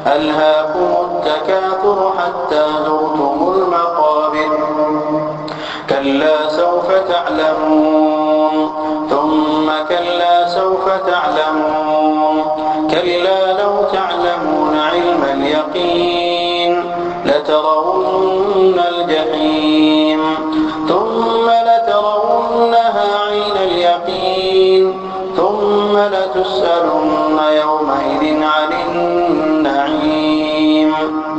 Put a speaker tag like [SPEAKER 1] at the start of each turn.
[SPEAKER 1] ألهاكم التكاثر حتى زرتم المقابر كلا سوف تعلمون ثم كلا سوف تعلمون كلا لو تعلمون علم اليقين لترون الجحيم ثم لترونها عين اليقين ثم لتسألن يومئذ عن النعيم